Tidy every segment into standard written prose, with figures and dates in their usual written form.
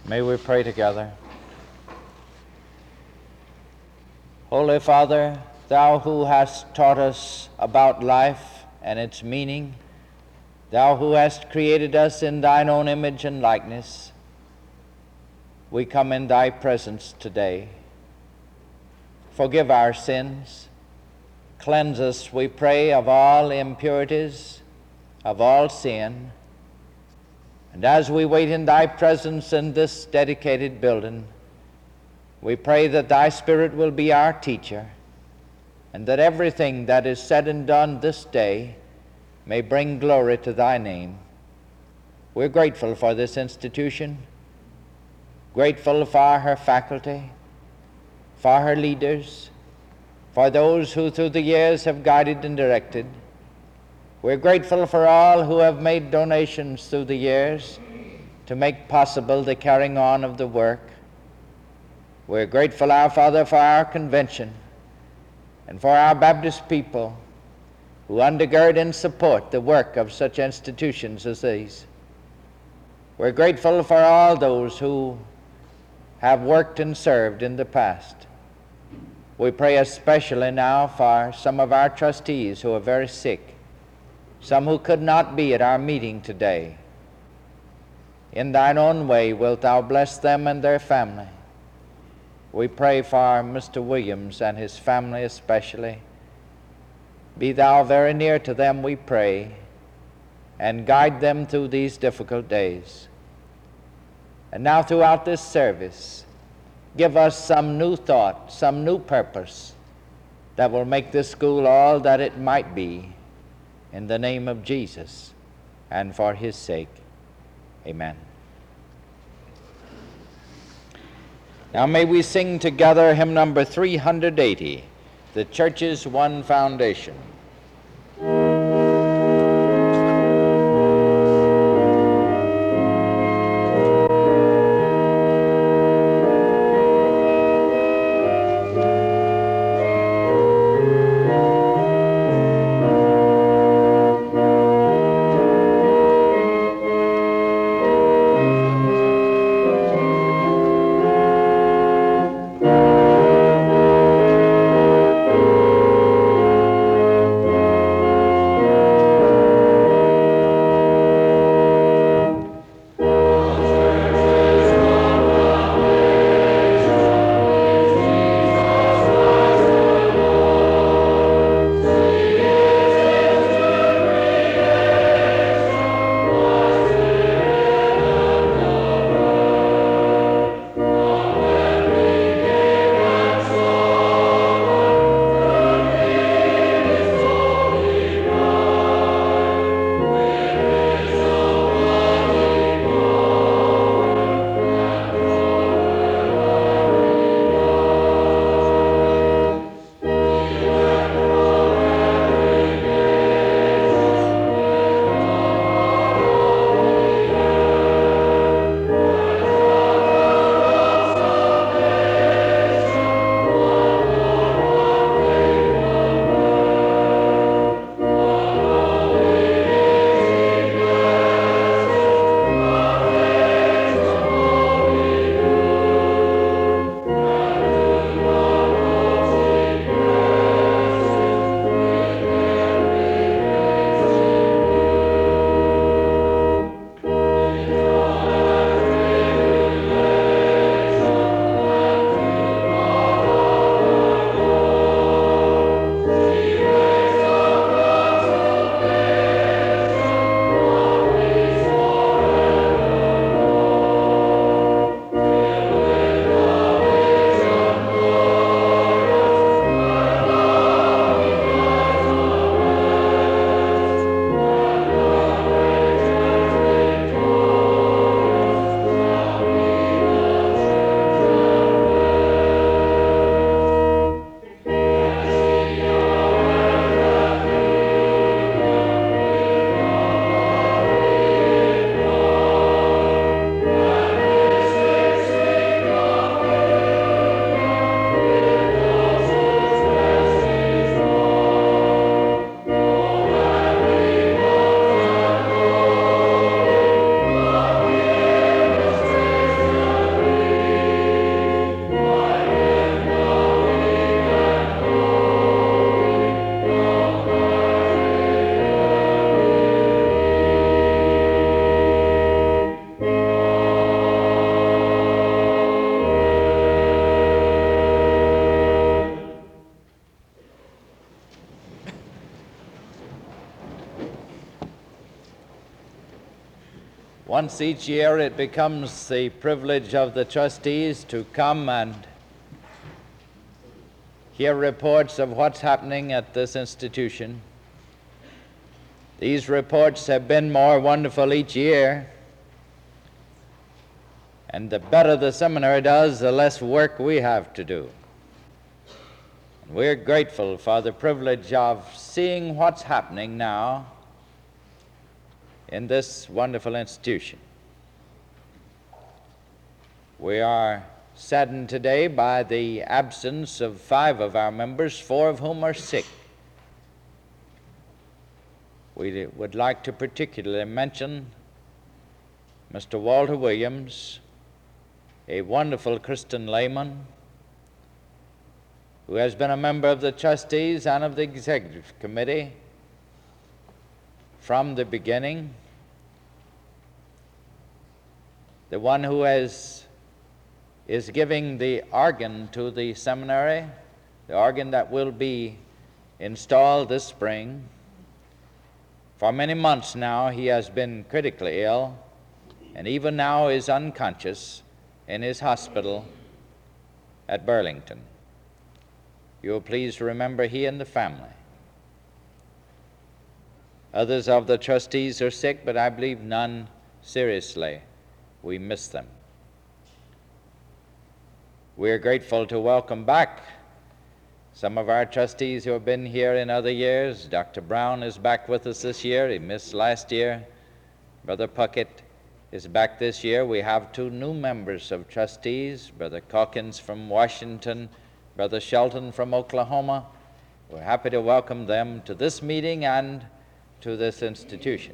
May we pray together. Holy Father, Thou who hast taught us about life and its meaning, Thou who hast created us in Thine own image and likeness, we come in Thy presence today. Forgive our sins. Cleanse us, we pray, of all impurities, of all sin. And as we wait in Thy presence in this dedicated building, we pray that Thy Spirit will be our teacher, and that everything that is said and done this day may bring glory to Thy name. We're grateful for this institution, grateful for her faculty, for her leaders, for those who through the years have guided and directed. We're grateful for all who have made donations through the years to make possible the carrying on of the work. We're grateful, our Father, for our convention and for our Baptist people who undergird and support the work of such institutions as these. We're grateful for all those who have worked and served in the past. We pray especially now for some of our trustees who are very sick, some who could not be at our meeting today. In Thine own way wilt Thou bless them and their family. We pray for Mr. Williams and his family especially. Be Thou very near to them, we pray, and guide them through these difficult days. And now throughout this service, give us some new thought, some new purpose that will make this school all that it might be. In the name of Jesus and for His sake, amen. Now may we sing together hymn number 380, The Church's One Foundation. Once each year, it becomes the privilege of the trustees to come and hear reports of what's happening at this institution. These reports have been more wonderful each year, and the better the seminary does, the less work we have to do. And we're grateful for the privilege of seeing what's happening now in this wonderful institution. We are saddened today by the absence of 5 of our members, 4 of whom are sick. We would like to particularly mention Mr. Walter Williams, a wonderful Christian layman who has been a member of the trustees and of the executive committee from the beginning, the one who is giving the organ to the seminary, the organ that will be installed this spring. For many months now, he has been critically ill, and even now is unconscious in his hospital at Burlington. You will please remember he and the family. Others of the trustees are sick, but I believe none seriously. We miss them. We are grateful to welcome back some of our trustees who have been here in other years. Dr. Brown is back with us this year. He missed last year. Brother Puckett is back this year. We have 2 new members of trustees, Brother Calkins from Washington, Brother Shelton from Oklahoma. We're happy to welcome them to this meeting and to this institution.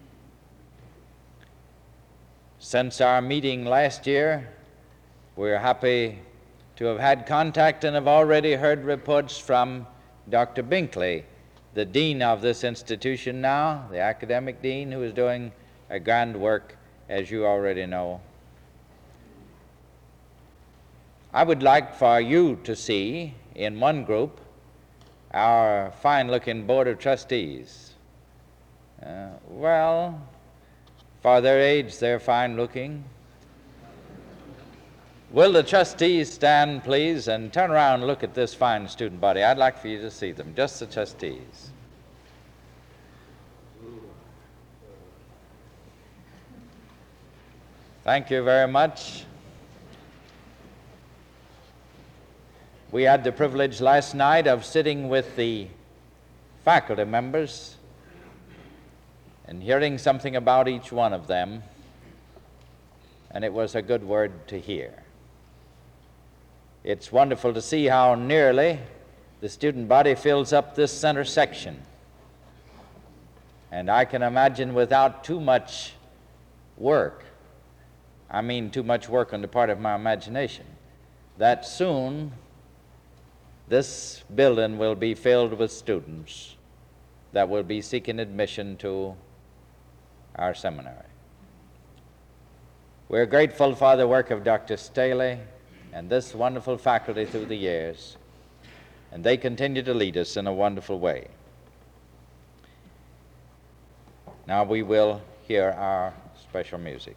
Since our meeting last year, we're happy to have had contact and have already heard reports from Dr. Binkley, the dean of this institution now, the academic dean, who is doing a grand work, as you already know. I would like for you to see in one group our fine-looking Board of Trustees. Well, for their age, they're fine-looking. Will the trustees stand, please, and turn around and look at this fine student body? I'd like for you to see them, just the trustees. Thank you very much. We had the privilege last night of sitting with the faculty members and hearing something about each one of them, and it was a good word to hear. It's wonderful to see how nearly the student body fills up this center section. And I can imagine without too much work, I mean too much work on the part of my imagination, that soon this building will be filled with students that will be seeking admission to our seminary. We're grateful for the work of Dr. Staley and this wonderful faculty through the years, and they continue to lead us in a wonderful way. Now we will hear our special music.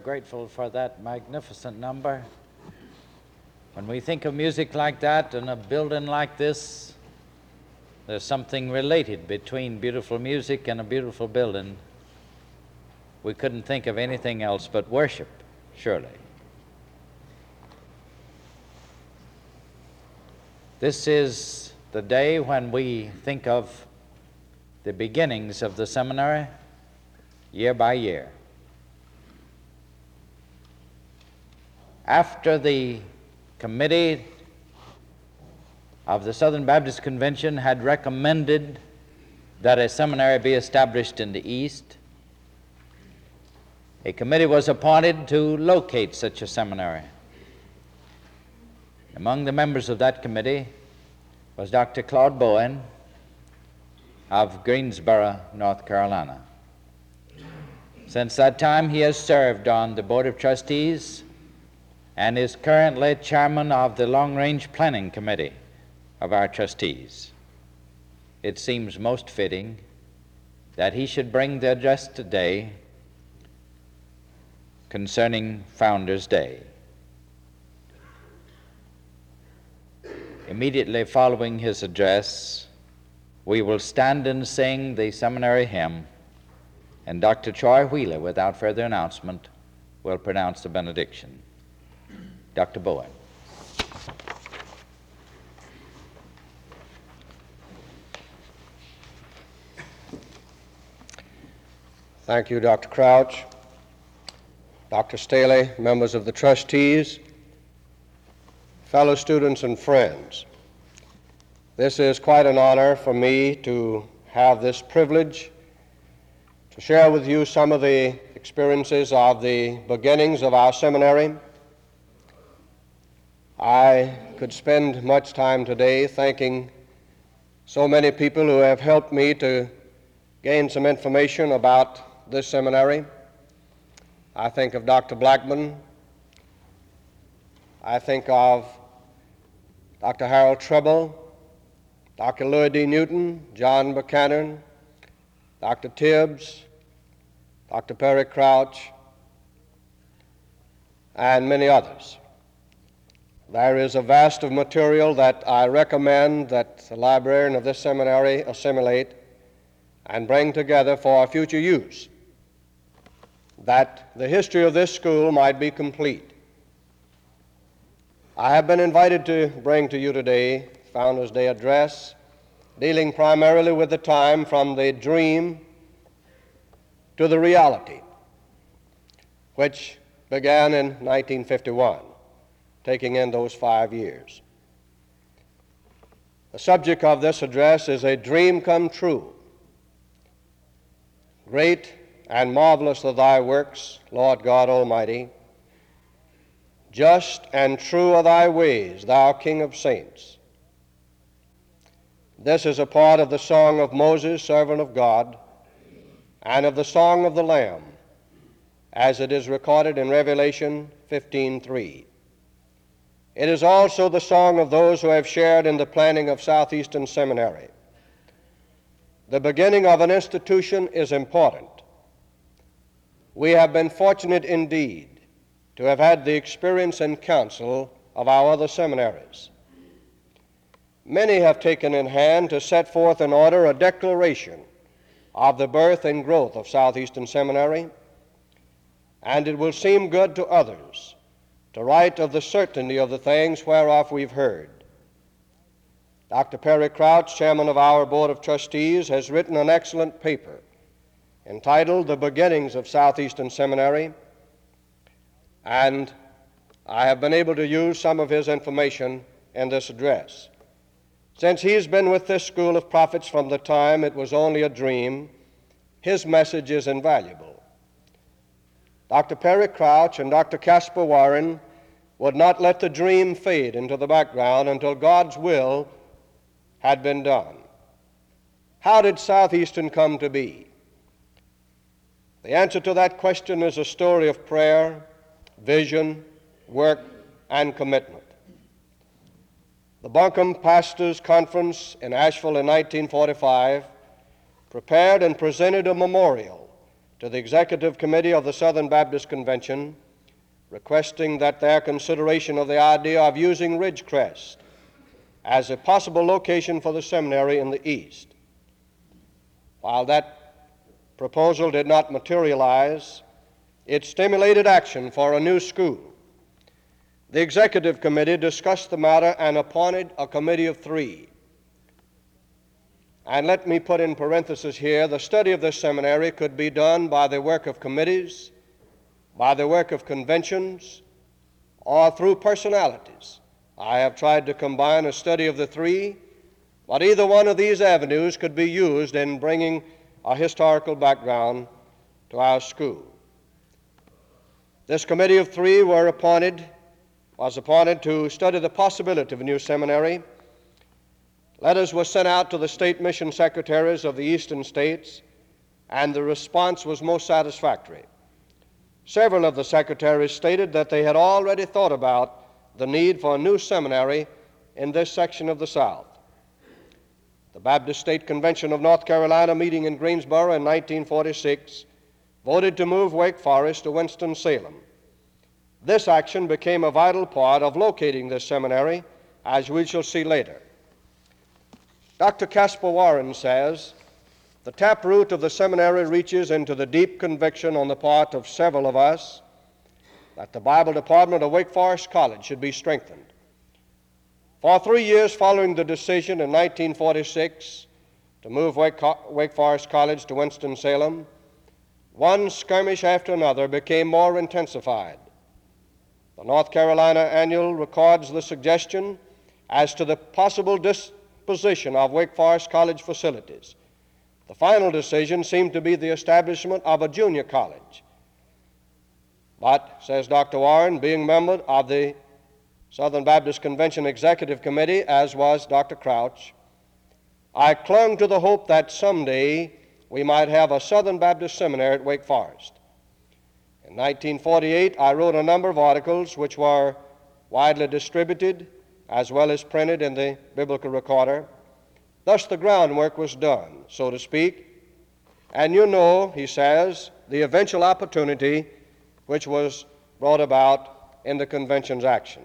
grateful for that magnificent number. When we think of music like that and a building like this, there's something related between beautiful music and a beautiful building. We couldn't think of anything else but worship, surely. This is the day when we think of the beginnings of the seminary year by year. After the committee of the Southern Baptist Convention had recommended that a seminary be established in the East, a committee was appointed to locate such a seminary. Among the members of that committee was Dr. Claude Bowen of Greensboro, North Carolina. Since that time, he has served on the Board of Trustees and is currently chairman of the Long Range Planning Committee of our trustees. It seems most fitting that he should bring the address today concerning Founders Day. Immediately following his address, we will stand and sing the seminary hymn, and Dr. Troy Wheeler, without further announcement, will pronounce the benediction. Dr. Bowen. Thank you, Dr. Crouch, Dr. Staley, members of the trustees, fellow students and friends. This is quite an honor for me to have this privilege to share with you some of the experiences of the beginnings of our seminary. I could spend much time today thanking so many people who have helped me to gain some information about this seminary. I think of Dr. Blackman. I think of Dr. Harold Treble, Dr. Louis D. Newton, John Buchanan, Dr. Tibbs, Dr. Perry Crouch, and many others. There is a vast of material that I recommend that the librarian of this seminary assimilate and bring together for future use, that the history of this school might be complete. I have been invited to bring to you today Founders Day address, dealing primarily with the time from the dream to the reality, which began in 1951, taking in those 5 years. The subject of this address is a dream come true. Great and marvelous are thy works, Lord God Almighty. Just and true are thy ways, thou King of saints. This is a part of the song of Moses, servant of God, and of the song of the Lamb, as it is recorded in Revelation 15:3. It is also the song of those who have shared in the planning of Southeastern Seminary. The beginning of an institution is important. We have been fortunate indeed to have had the experience and counsel of our other seminaries. Many have taken in hand to set forth in order a declaration of the birth and growth of Southeastern Seminary, and it will seem good to others to write of the certainty of the things whereof we've heard. Dr. Perry Crouch, chairman of our Board of Trustees, has written an excellent paper entitled The Beginnings of Southeastern Seminary, and I have been able to use some of his information in this address. Since he's been with this school of prophets from the time it was only a dream, his message is invaluable. Dr. Perry Crouch and Dr. Caspar Warren would not let the dream fade into the background until God's will had been done. How did Southeastern come to be? The answer to that question is a story of prayer, vision, work, and commitment. The Buncombe Pastors Conference in Asheville in 1945 prepared and presented a memorial to the Executive Committee of the Southern Baptist Convention, requesting that their consideration of the idea of using Ridgecrest as a possible location for the seminary in the East. While that proposal did not materialize, it stimulated action for a new school. The Executive Committee discussed the matter and appointed a committee of 3. And let me put in parentheses here, the study of this seminary could be done by the work of committees, by the work of conventions, or through personalities. I have tried to combine a study of the 3, but either one of these avenues could be used in bringing a historical background to our school. This committee of 3 was appointed to study the possibility of a new seminary. Letters were sent out to the state mission secretaries of the eastern states, and the response was most satisfactory. Several of the secretaries stated that they had already thought about the need for a new seminary in this section of the South. The Baptist State Convention of North Carolina, meeting in Greensboro in 1946, voted to move Wake Forest to Winston-Salem. This action became a vital part of locating this seminary, as we shall see later. Dr. Caspar Warren says, "The taproot of the seminary reaches into the deep conviction on the part of several of us that the Bible department of Wake Forest College should be strengthened. For 3 years following the decision in 1946 to move Wake Forest College to Winston-Salem, one skirmish after another became more intensified. The North Carolina Annual records the suggestion as to the possible disposition of Wake Forest College facilities. The final decision seemed to be the establishment of a junior college. But, says Dr. Warren, being member of the Southern Baptist Convention Executive Committee, as was Dr. Crouch, I clung to the hope that someday we might have a Southern Baptist seminary at Wake Forest. In 1948, I wrote a number of articles which were widely distributed as well as printed in the Biblical Recorder. Thus the groundwork was done, so to speak, and you know, he says, the eventual opportunity which was brought about in the convention's action.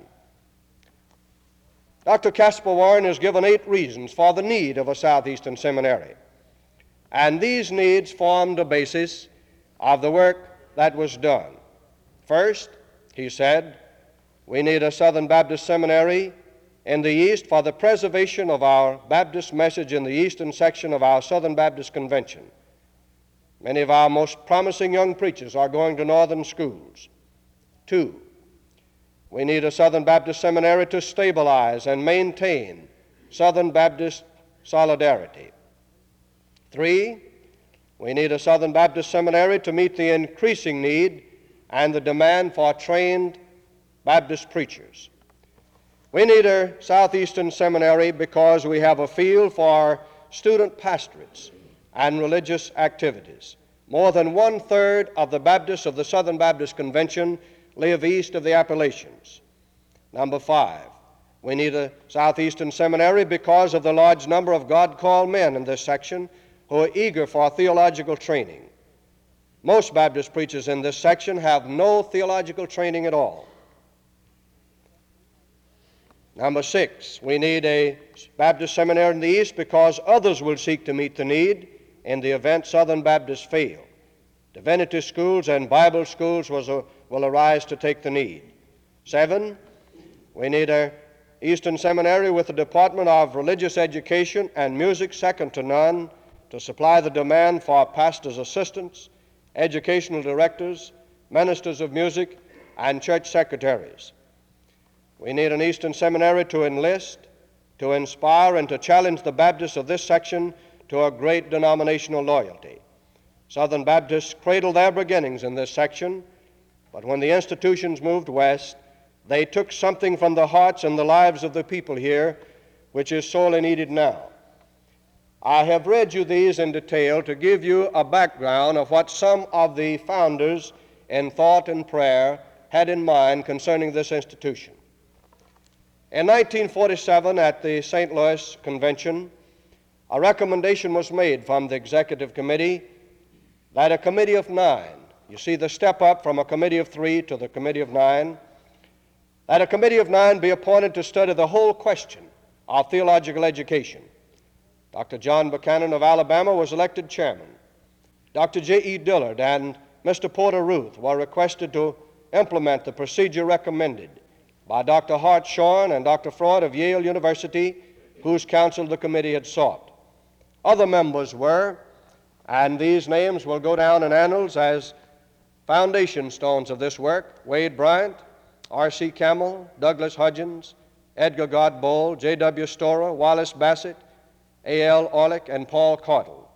Dr. Caspar Warren has given 8 reasons for the need of a Southeastern seminary, and these needs formed the basis of the work that was done. First, he said, we need a Southern Baptist seminary in the East for the preservation of our Baptist message in the eastern section of our Southern Baptist Convention. Many of our most promising young preachers are going to northern schools. 2, we need a Southern Baptist seminary to stabilize and maintain Southern Baptist solidarity. 3, we need a Southern Baptist seminary to meet the increasing need and the demand for trained Baptist preachers. We need a Southeastern seminary because we have a field for student pastorates and religious activities. More than 1/3 of the Baptists of the Southern Baptist Convention live east of the Appalachians. Number 5, we need a Southeastern seminary because of the large number of God-called men in this section who are eager for theological training. Most Baptist preachers in this section have no theological training at all. Number 6, we need a Baptist seminary in the East because others will seek to meet the need in the event Southern Baptists fail. Divinity schools and Bible schools will arise to take the need. 7, we need an Eastern seminary with a department of religious education and music second to none to supply the demand for pastors' assistants, educational directors, ministers of music, and church secretaries. We need an Eastern seminary to enlist, to inspire, and to challenge the Baptists of this section to a great denominational loyalty. Southern Baptists cradled their beginnings in this section, but when the institutions moved west, they took something from the hearts and the lives of the people here, which is sorely needed now. I have read you these in detail to give you a background of what some of the founders in thought and prayer had in mind concerning this institution. In 1947, at the St. Louis Convention, a recommendation was made from the Executive Committee that a committee of 9, you see the step up from a committee of 3 to the committee of 9, that a committee of 9 be appointed to study the whole question of theological education. Dr. John Buchanan of Alabama was elected chairman. Dr. J.E. Dillard and Mr. Porter Ruth were requested to implement the procedure recommended by Dr. Hartshorn and Dr. Freud of Yale University, whose counsel the committee had sought. Other members were, and these names will go down in annals as foundation stones of this work: Wade Bryant, R.C. Camel, Douglas Hudgens, Edgar Godbold, J.W. Storer, Wallace Bassett, A.L. Orlick, and Paul Caudle.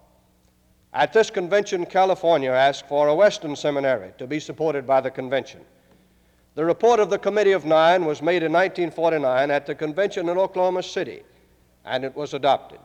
At this convention, California asked for a Western seminary to be supported by the convention. The report of the Committee of 9 was made in 1949 at the convention in Oklahoma City, and it was adopted.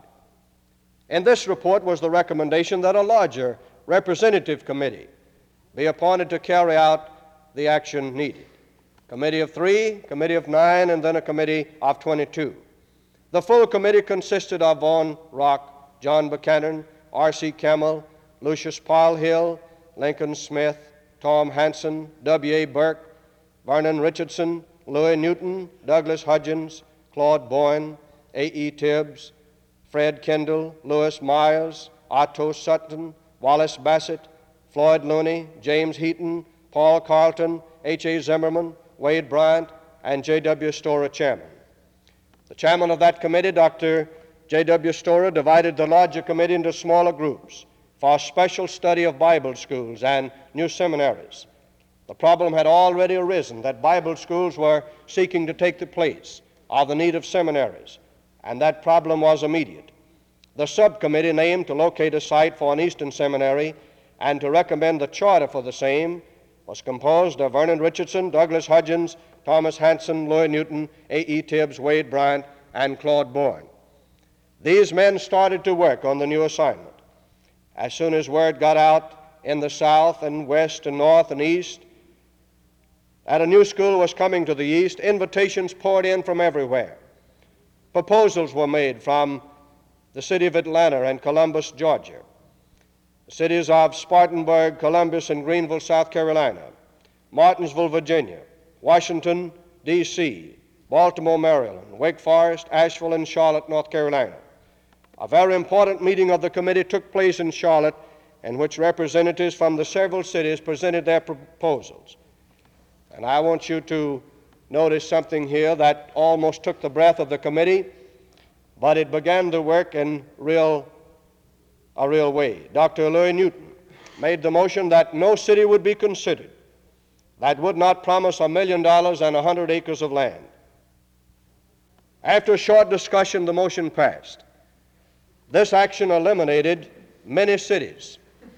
In this report was the recommendation that a larger representative committee be appointed to carry out the action needed. Committee of 3, Committee of 9, and then a Committee of 22. The full committee consisted of Vaughan Rock, John Buchanan, R.C. Camel, Lucius Paul Hill, Lincoln Smith, Tom Hanson, W.A. Burke, Vernon Richardson, Louis Newton, Douglas Hudgens, Claude Boyne, A.E. Tibbs, Fred Kendall, Louis Myers, Otto Sutton, Wallace Bassett, Floyd Looney, James Heaton, Paul Carlton, H.A. Zimmerman, Wade Bryant, and J.W. Storer chairman. The chairman of that committee, Dr. J.W. Storer, divided the larger committee into smaller groups for special study of Bible schools and new seminaries. The problem had already arisen that Bible schools were seeking to take the place of the need of seminaries, and that problem was immediate. The subcommittee named to locate a site for an Eastern seminary and to recommend the charter for the same was composed of Vernon Richardson, Douglas Hudgens, Thomas Hanson, Louis Newton, A.E. Tibbs, Wade Bryant, and Claude Boyne. These men started to work on the new assignment. As soon as word got out in the South and West and North and East that a new school was coming to the East, invitations poured in from everywhere. Proposals were made from the city of Atlanta and Columbus, Georgia, the cities of Spartanburg, Columbus, and Greenville, South Carolina, Martinsville, Virginia, Washington, D.C., Baltimore, Maryland, Wake Forest, Asheville, and Charlotte, North Carolina. A very important meeting of the committee took place in Charlotte, in which representatives from the several cities presented their proposals. And I want you to notice something here that almost took the breath of the committee, but it began to work in a real way. Dr. Louis Newton made the motion that no city would be considered that would not promise $1 million and 100 acres of land. After a short discussion, the motion passed. This action eliminated many cities.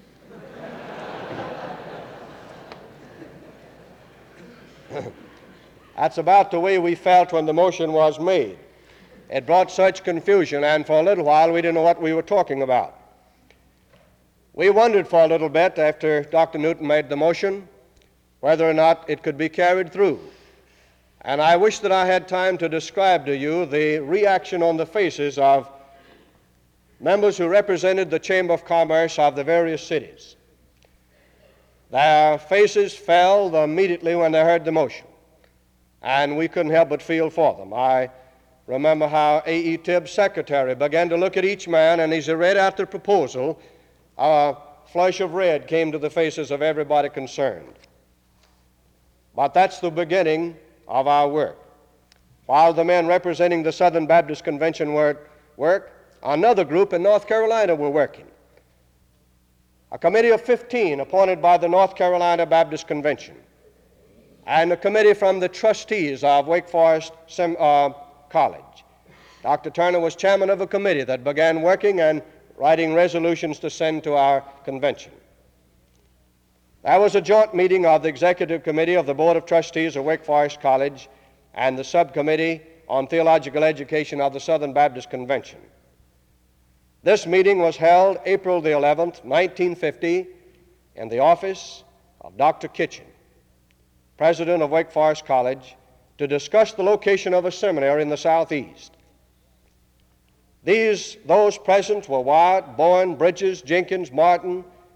That's about the way we felt when the motion was made. It brought such confusion, and for a little while we didn't know what we were talking about. We wondered for a little bit after Dr. Newton made the motion whether or not it could be carried through. And I wish that I had time to describe to you the reaction on the faces of members who represented the Chamber of Commerce of the various cities. Their faces fell immediately when they heard the motion, and we couldn't help but feel for them. I remember how A.E. Tibbs' secretary began to look at each man, and as he read out the proposal, a flush of red came to the faces of everybody concerned. But that's the beginning of our work. While the men representing the Southern Baptist Convention were at work, another group in North Carolina were working. A committee of 15 appointed by the North Carolina Baptist Convention, and a committee from the trustees of Wake Forest College. Dr. Turner was chairman of a committee that began working and writing resolutions to send to our convention. There was a joint meeting of the Executive Committee of the Board of Trustees of Wake Forest College and the Subcommittee on Theological Education of the Southern Baptist Convention. This meeting was held April the 11th, 1950, in the office of Dr. Kitchen, president of Wake Forest College, to discuss the location of a seminary in the Southeast. Those present were Wyatt, Boyne, Bridges, Jenkins, Martin,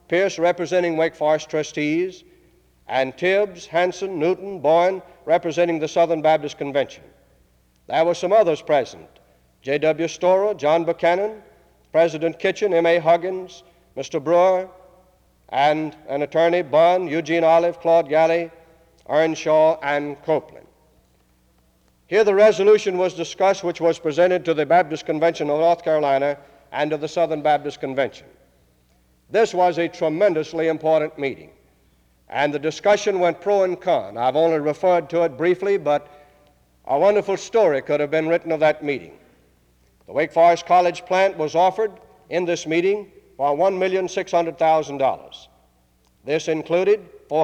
Pierce representing Wake Forest trustees, and Tibbs, Hanson, Newton, Boyne representing the Southern Baptist Convention. There were some others present: J.W. Storer, John Buchanan, President Kitchen, M.A. Huggins, Mr. Brewer, and an attorney, Bunn, Eugene Olive, Claude Galley, Earnshaw, and Copeland. Here the resolution was discussed which was presented to the Baptist Convention of North Carolina and to the Southern Baptist Convention. This was a tremendously important meeting, and the discussion went pro and con. I've only referred to it briefly, but a wonderful story could have been written of that meeting. The Wake Forest College plant was offered in this meeting for $1,600,000. This included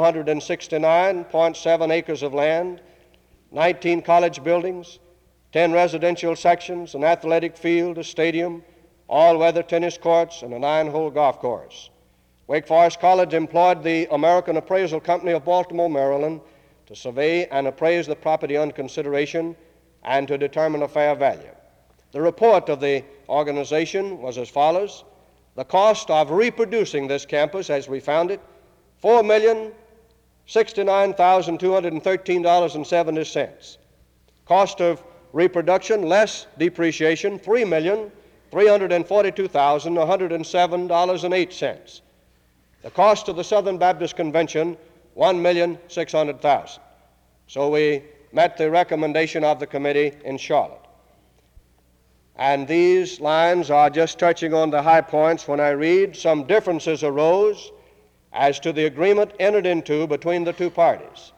469.7 acres of land, 19 college buildings, 10 residential sections, an athletic field, a stadium, all-weather tennis courts, and a 9-hole golf course. Wake Forest College employed the American Appraisal Company of Baltimore, Maryland, to survey and appraise the property under consideration and to determine a fair value. The report of the organization was as follows: the cost of reproducing this campus as we found it, $4,069,213.70. Cost of reproduction less depreciation, $3,342,107.08. The cost of the Southern Baptist Convention, $1,600,000. So we met the recommendation of the committee in Charlotte. And these lines are just touching on the high points when I read: some differences arose as to the agreement entered into between the two parties.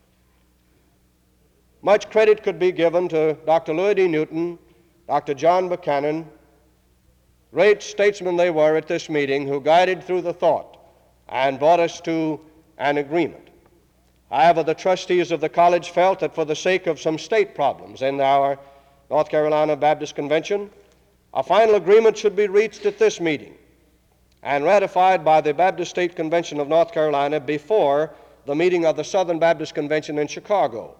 Much credit could be given to Dr. Louis D. Newton, Dr. John Buchanan, great statesmen they were at this meeting, who guided through the thought and brought us to an agreement. However, the trustees of the college felt that for the sake of some state problems in our North Carolina Baptist Convention, a final agreement should be reached at this meeting and ratified by the Baptist State Convention of North Carolina before the meeting of the Southern Baptist Convention in Chicago.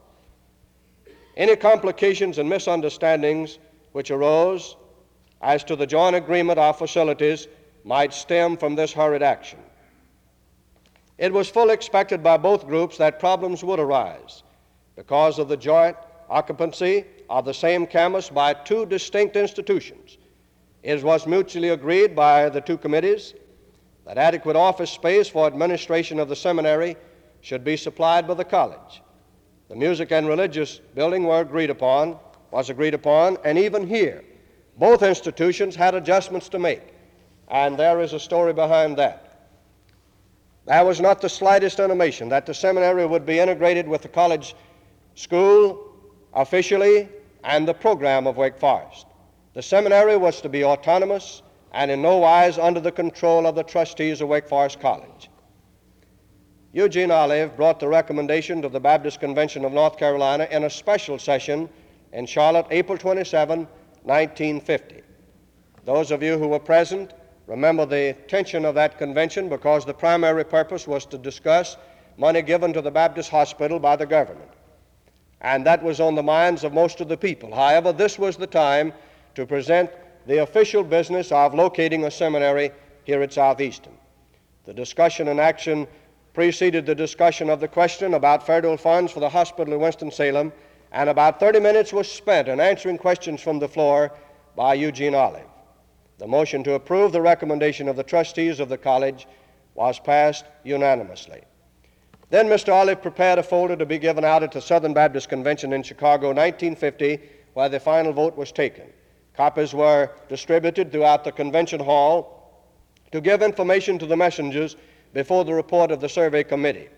Any complications and misunderstandings which arose as to the joint agreement of facilities might stem from this hurried action. It was fully expected by both groups that problems would arise because of the joint occupancy of the same campus by two distinct institutions. It was mutually agreed by the two committees that adequate office space for administration of the seminary should be supplied by the college. The music and religious building was agreed upon, and even here, both institutions had adjustments to make, and there is a story behind that. There was not the slightest intimation that the seminary would be integrated with the college school officially and the program of Wake Forest. The seminary was to be autonomous and in no wise under the control of the trustees of Wake Forest College. Eugene Olive brought the recommendation to the Baptist Convention of North Carolina in a special session in Charlotte, April 27, 1950. Those of you who were present remember the tension of that convention because the primary purpose was to discuss money given to the Baptist hospital by the government. And that was on the minds of most of the people. However, this was the time to present the official business of locating a seminary here at Southeastern. The discussion and action preceded the discussion of the question about federal funds for the hospital in Winston-Salem, and about 30 minutes was spent in answering questions from the floor by Eugene Olive. The motion to approve the recommendation of the trustees of the college was passed unanimously. Then Mr. Olive prepared a folder to be given out at the Southern Baptist Convention in Chicago, 1950, where the final vote was taken. Copies were distributed throughout the convention hall to give information to the messengers before the report of the survey committee.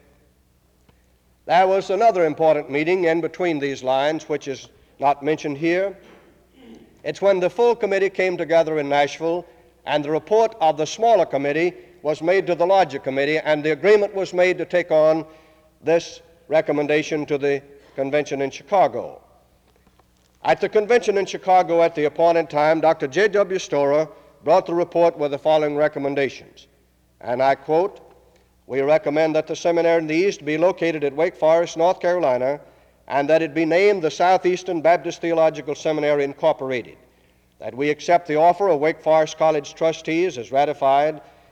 There was another important meeting in between these lines, which is not mentioned here. It's when the full committee came together in Nashville, and the report of the smaller committee was made to the larger committee, and the agreement was made to take on this recommendation to the convention in Chicago. At the convention in Chicago at the appointed time, Dr. J.W. Storer brought the report with the following recommendations, and I quote: "We recommend that the seminary in the East be located at Wake Forest, North Carolina, and that it be named the Southeastern Baptist Theological Seminary, Incorporated, that we accept the offer of Wake Forest College trustees as ratified,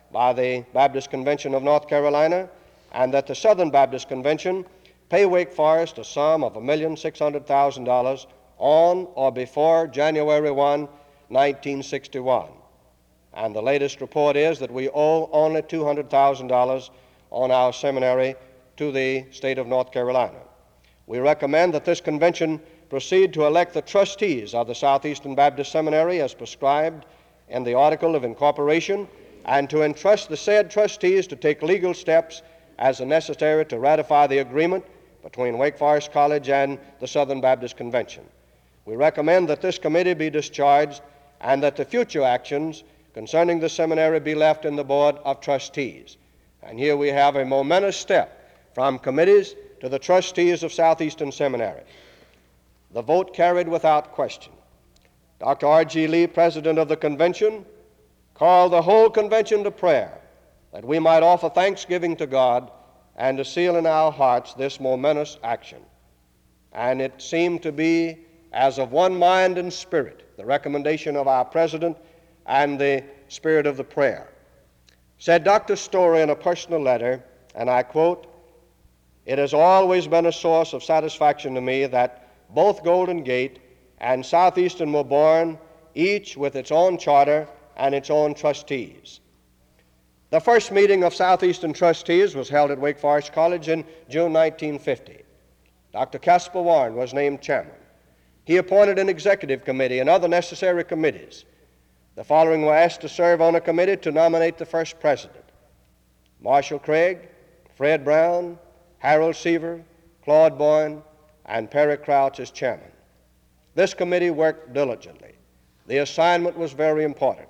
by the Baptist Convention of North Carolina, and that the Southern Baptist Convention pay Wake Forest a sum of $1,600,000 on or before January 1, 1961. And the latest report is that we owe only $200,000 on our seminary to the state of North Carolina. We recommend that this convention proceed to elect the trustees of the Southeastern Baptist Seminary as prescribed in the Article of Incorporation, and to entrust the said trustees to take legal steps as necessary to ratify the agreement between Wake Forest College and the Southern Baptist Convention. We recommend that this committee be discharged and that the future actions concerning the seminary be left in the Board of Trustees. And here we have a momentous step from committees to the trustees of Southeastern Seminary. The vote carried without question. Dr. R.G. Lee, president of the convention, called the whole convention to prayer that we might offer thanksgiving to God and to seal in our hearts this momentous action. And it seemed to be as of one mind and spirit, the recommendation of our president and the spirit of the prayer. Said Dr. Story in a personal letter, and I quote, "It has always been a source of satisfaction to me that both Golden Gate and Southeastern were born, each with its own charter and its own trustees." The first meeting of Southeastern trustees was held at Wake Forest College in June 1950. Dr. Caspar Warren was named chairman. He appointed an executive committee and other necessary committees. The following were asked to serve on a committee to nominate the first president: Marshall Craig, Fred Brown, Harold Seaver, Claude Boyne, and Perry Crouch as chairman. This committee worked diligently. The assignment was very important.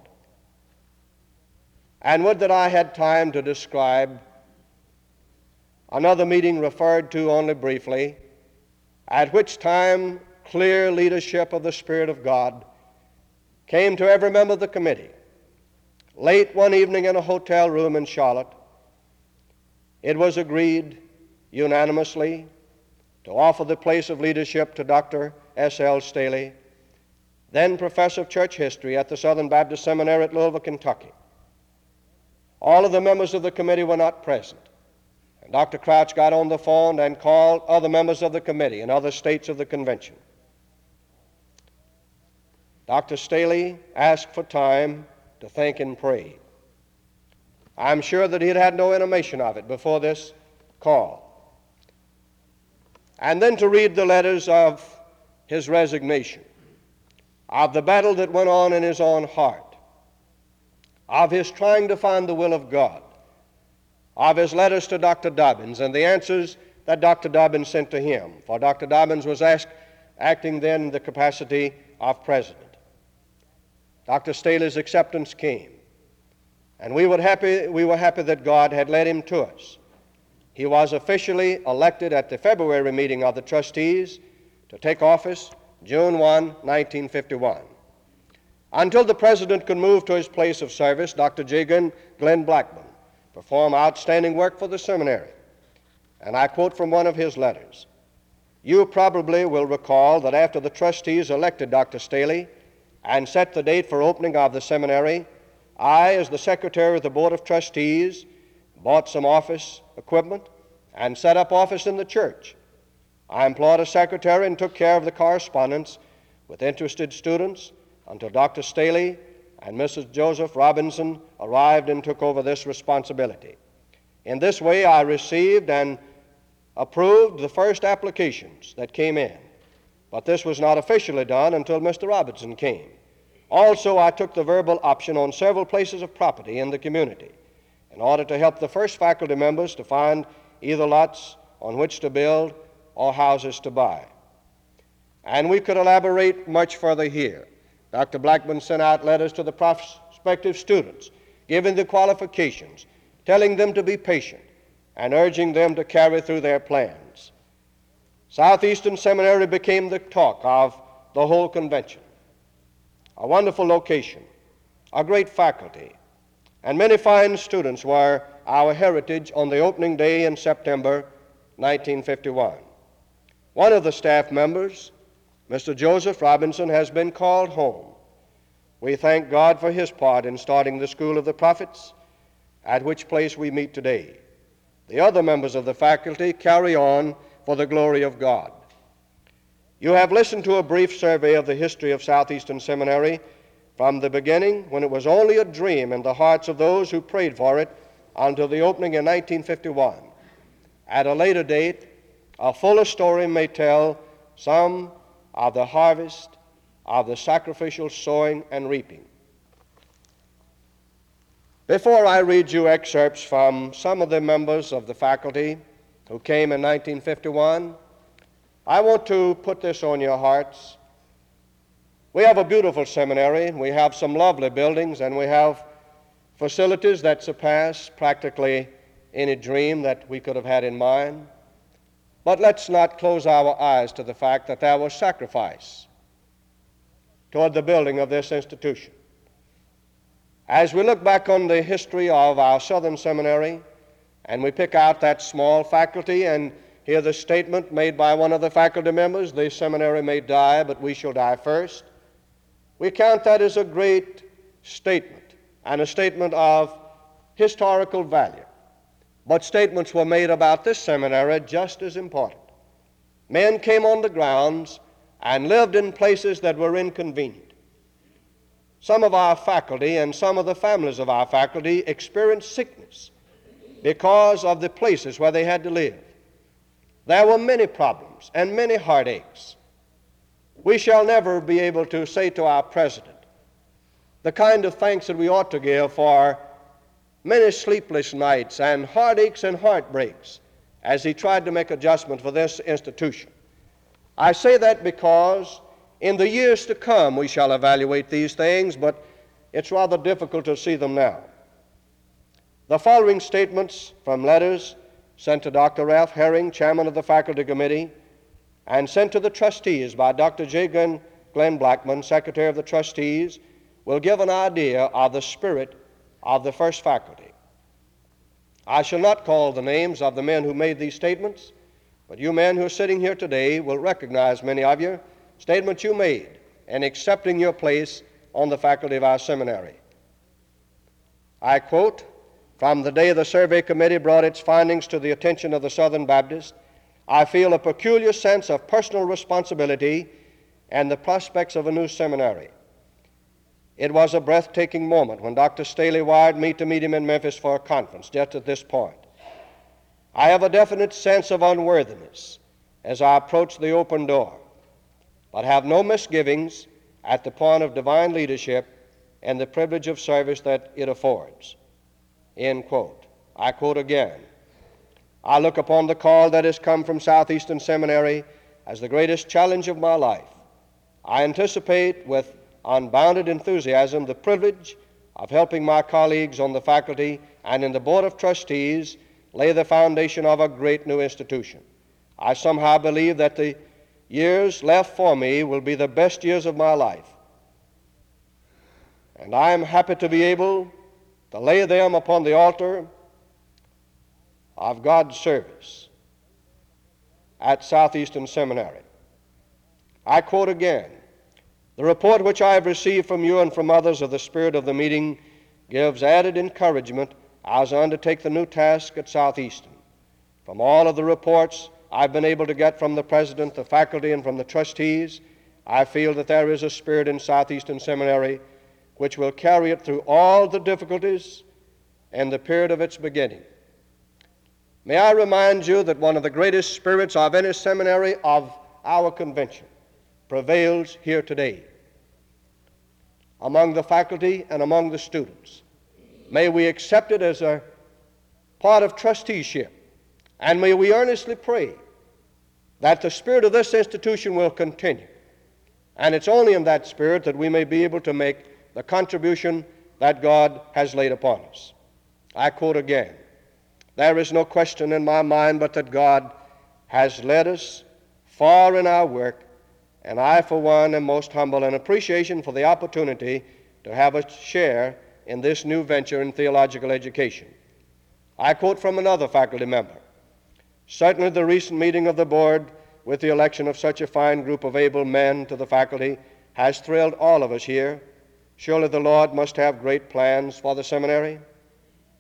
And would that I had time to describe another meeting referred to only briefly, at which time clear leadership of the Spirit of God came to every member of the committee. Late one evening in a hotel room in Charlotte, it was agreed unanimously to offer the place of leadership to Dr. S.L. Staley, then professor of church history at the Southern Baptist Seminary at Louisville, Kentucky. All of the members of the committee were not present, and Dr. Crouch got on the phone and called other members of the committee in other states of the convention. Dr. Staley asked for time to think and pray. I'm sure that he had had no intimation of it before this call. And then to read the letters of his resignation, of the battle that went on in his own heart, of his trying to find the will of God, of his letters to Dr. Dobbins and the answers that Dr. Dobbins sent to him, for Dr. Dobbins was acting then in the capacity of president. Dr. Staley's acceptance came, and we were happy that God had led him to us. He was officially elected at the February meeting of the trustees to take office June 1, 1951. Until the president could move to his place of service, Dr. J. Glenn Blackman performed outstanding work for the seminary. And I quote from one of his letters: "You probably will recall that after the trustees elected Dr. Staley and set the date for opening of the seminary, I, as the secretary of the Board of Trustees, bought some office equipment and set up office in the church. I employed a secretary and took care of the correspondence with interested students until Dr. Staley and Mrs. Joseph Robinson arrived and took over this responsibility. In this way, I received and approved the first applications that came in, but this was not officially done until Mr. Robinson came. Also, I took the verbal option on several places of property in the community in order to help the first faculty members to find either lots on which to build or houses to buy." And we could elaborate much further here. Dr. Blackman sent out letters to the prospective students, giving the qualifications, telling them to be patient, and urging them to carry through their plans. Southeastern Seminary became the talk of the whole convention. A wonderful location, a great faculty, and many fine students were our heritage on the opening day in September 1951. One of the staff members, Mr. Joseph Robinson, has been called home. We thank God for his part in starting the School of the Prophets, at which place we meet today. The other members of the faculty carry on for the glory of God. You have listened to a brief survey of the history of Southeastern Seminary from the beginning, when it was only a dream in the hearts of those who prayed for it, until the opening in 1951. At a later date, a fuller story may tell some of the harvest of the sacrificial sowing and reaping. Before I read you excerpts from some of the members of the faculty who came in 1951, I want to put this on your hearts. We have a beautiful seminary, we have some lovely buildings, and we have facilities that surpass practically any dream that we could have had in mind. But let's not close our eyes to the fact that there was sacrifice toward the building of this institution. As we look back on the history of our Southern Seminary, and we pick out that small faculty and hear the statement made by one of the faculty members, "The seminary may die, but we shall die first," we count that as a great statement and a statement of historical value. But statements were made about this seminary just as important. Men came on the grounds and lived in places that were inconvenient. Some of our faculty and some of the families of our faculty experienced sickness because of the places where they had to live. There were many problems and many heartaches. We shall never be able to say to our president the kind of thanks that we ought to give for many sleepless nights and heartaches and heartbreaks as he tried to make adjustment for this institution. I say that because in the years to come we shall evaluate these things, but it's rather difficult to see them now. The following statements from letters sent to Dr. Ralph Herring, chairman of the faculty committee, and sent to the trustees by Dr. J. Glenn Blackman, secretary of the trustees, will give an idea of the spirit of the first faculty. I shall not call the names of the men who made these statements, but you men who are sitting here today will recognize, many of you, statements you made in accepting your place on the faculty of our seminary. I quote, "From the day the survey committee brought its findings to the attention of the Southern Baptist, I feel a peculiar sense of personal responsibility and the prospects of a new seminary. It was a breathtaking moment when Dr. Staley wired me to meet him in Memphis for a conference just at this point. I have a definite sense of unworthiness as I approach the open door, but have no misgivings at the point of divine leadership and the privilege of service that it affords." End quote. I quote again, "I look upon the call that has come from Southeastern Seminary as the greatest challenge of my life. I anticipate with unbounded enthusiasm the privilege of helping my colleagues on the faculty and in the Board of Trustees lay the foundation of a great new institution. I somehow believe that the years left for me will be the best years of my life, and I am happy to be able to lay them upon the altar of God's service at Southeastern Seminary." I quote again, "The report which I have received from you and from others of the spirit of the meeting gives added encouragement as I undertake the new task at Southeastern. From all of the reports I've been able to get from the president, the faculty, and from the trustees, I feel that there is a spirit in Southeastern Seminary which will carry it through all the difficulties and the period of its beginning. May I remind you that one of the greatest spirits of any seminary of our convention prevails here today among the faculty and among the students. May we accept it as a part of trusteeship, and may we earnestly pray that the spirit of this institution will continue. And it's only in that spirit that we may be able to make the contribution that God has laid upon us." I quote again, "There is no question in my mind but that God has led us far in our work, and I, for one, am most humble in appreciation for the opportunity to have a share in this new venture in theological education." I quote from another faculty member, "Certainly the recent meeting of the board with the election of such a fine group of able men to the faculty has thrilled all of us here. Surely the Lord must have great plans for the seminary."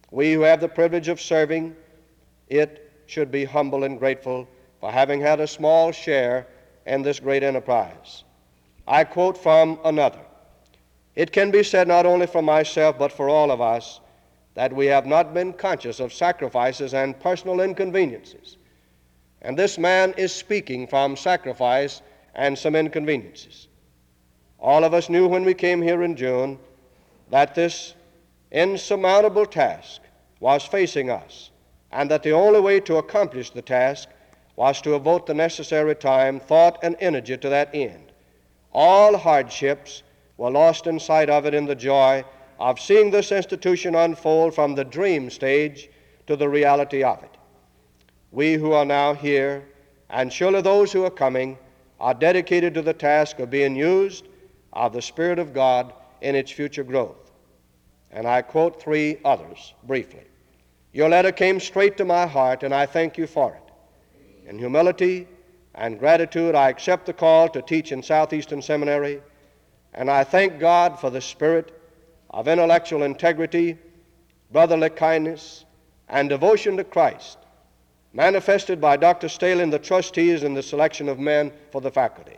We who have the privilege of serving it should be humble and grateful for having had a small share in this great enterprise. I quote from another: "It can be said not only for myself but for all of us that we have not been conscious of sacrifices and personal inconveniences." And this man is speaking from sacrifice and some inconveniences. All of us knew when we came here in June that this insurmountable task was facing us, and that the only way to accomplish the task was to devote the necessary time, thought, and energy to that end. All hardships were lost in sight of it in the joy of seeing this institution unfold from the dream stage to the reality of it. We who are now here, and surely those who are coming, are dedicated to the task of being used of the Spirit of God in its future growth. And I quote three others briefly. Your letter came straight to my heart, and I thank you for it. In humility and gratitude, I accept the call to teach in Southeastern Seminary, and I thank God for the spirit of intellectual integrity, brotherly kindness, and devotion to Christ manifested by Dr. Staley and the trustees in the selection of men for the faculty.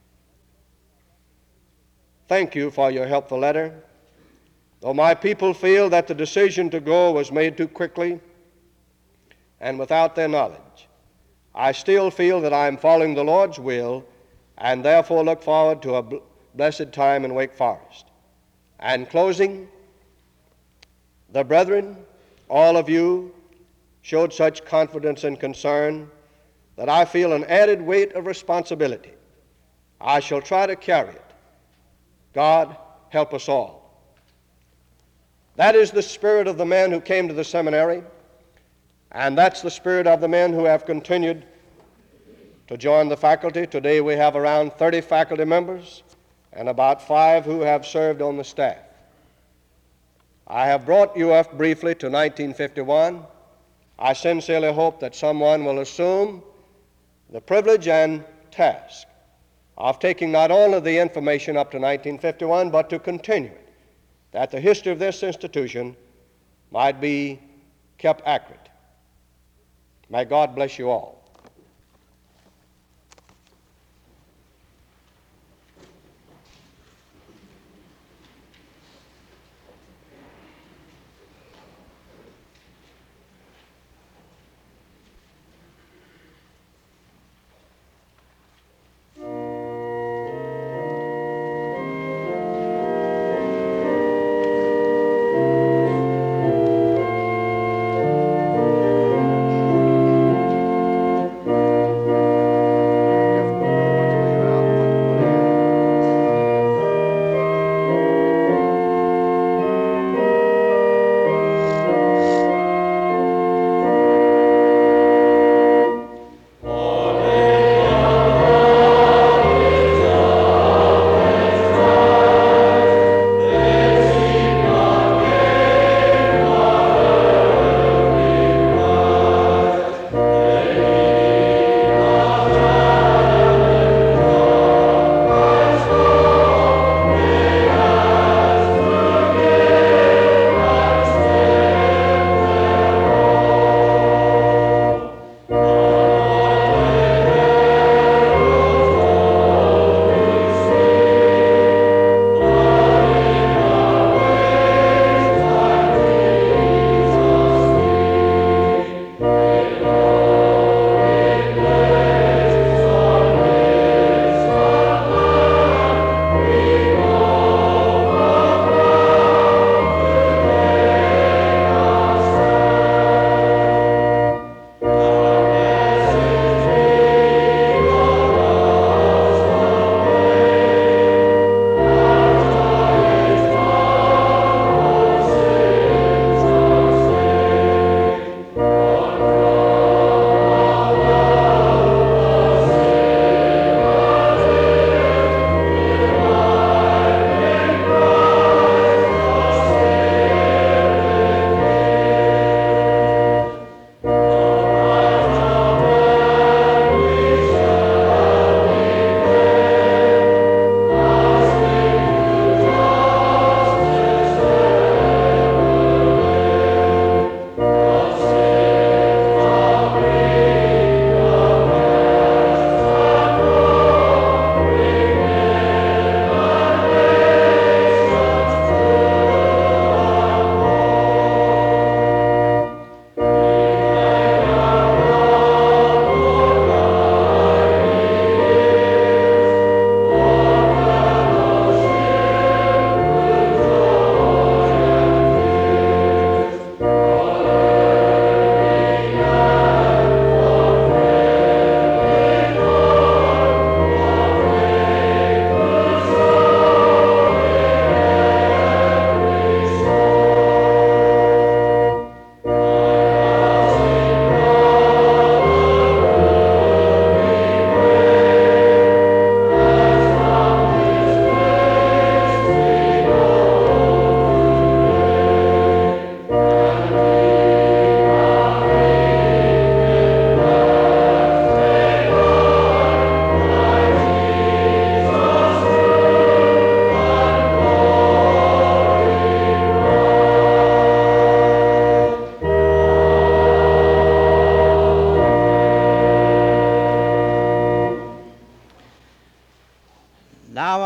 Thank you for your helpful letter. Though my people feel that the decision to go was made too quickly and without their knowledge, I still feel that I am following the Lord's will and therefore look forward to a blessed time in Wake Forest. And closing, the brethren, all of you, showed such confidence and concern that I feel an added weight of responsibility. I shall try to carry it. God help us all. That is the spirit of the men who came to the seminary, and that's the spirit of the men who have continued to join the faculty. Today we have around 30 faculty members and about 5 who have served on the staff. I have brought you up briefly to 1951. I sincerely hope that someone will assume the privilege and task of taking not only the information up to 1951, but to continue it, that the history of this institution might be kept accurate. May God bless you all.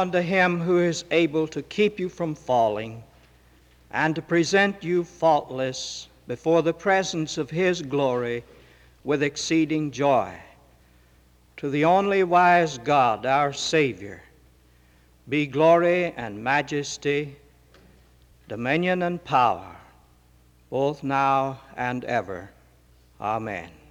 unto him who is able to keep you from falling and to present you faultless before the presence of his glory with exceeding joy. To the only wise God, our Savior, be glory and majesty, dominion and power, both now and ever. Amen.